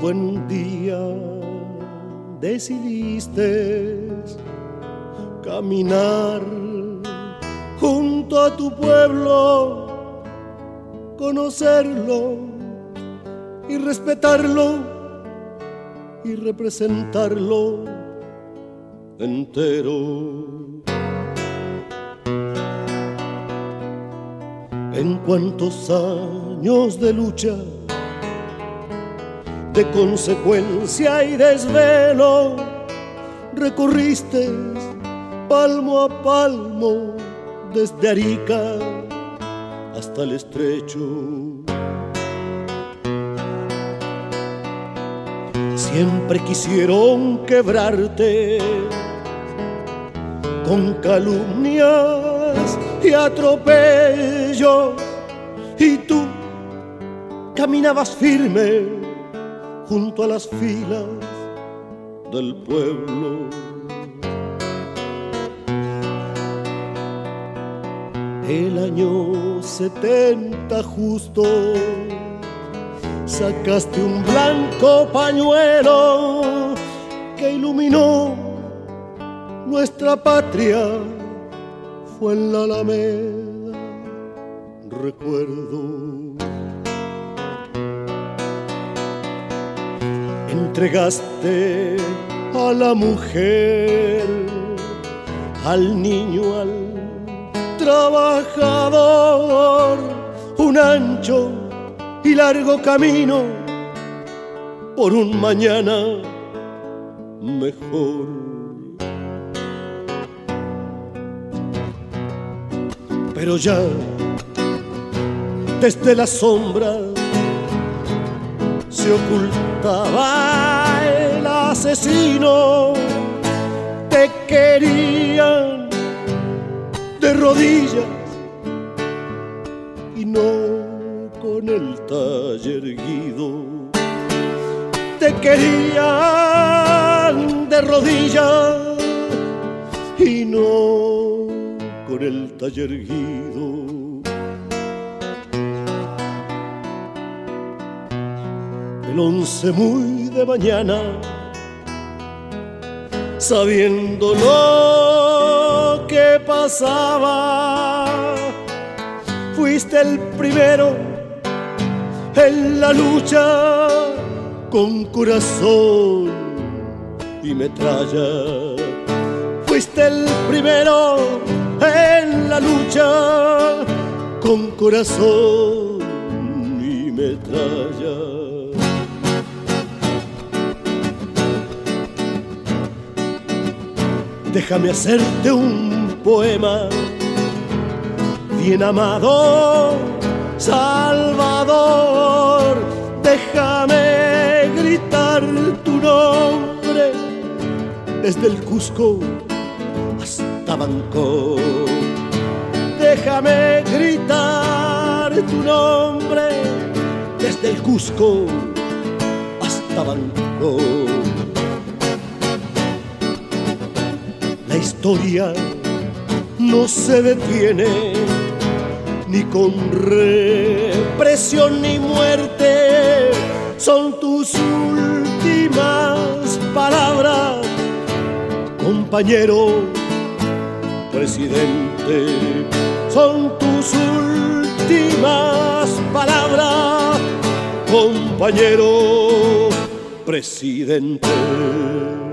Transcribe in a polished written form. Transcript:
buen día decidiste caminar junto a tu pueblo, conocerlo y respetarlo y representarlo entero. En cuántos años de lucha, de consecuencia y desvelo, recorriste palmo a palmo desde Arica hasta el Estrecho. Siempre quisieron quebrarte con calumnias y atropellos, y tú caminabas firme junto a las filas del pueblo. El año 70 justo sacaste un blanco pañuelo que iluminó nuestra patria. Fue en la Alameda, recuerdo. Entregaste a la mujer, al niño, al trabajador, un ancho y largo camino por un mañana mejor. Pero ya desde las sombras se ocultaba el asesino. Te querían de rodillas y no con el talle erguido. Te querían de rodillas y no con el talle erguido. El 11 muy de mañana, sabiendo lo que pasaba, fuiste el primero en la lucha con corazón y metralla. Fuiste el primero en la lucha con corazón y metralla. Déjame hacerte un poema, bien amado Salvador. Déjame gritar tu nombre desde el Cusco hasta Bangkok. Déjame gritar tu nombre desde el Cusco hasta Bangkok. La historia no se detiene ni con represión ni muerte. Son tus últimas palabras, compañero presidente. Son tus últimas palabras, compañero presidente.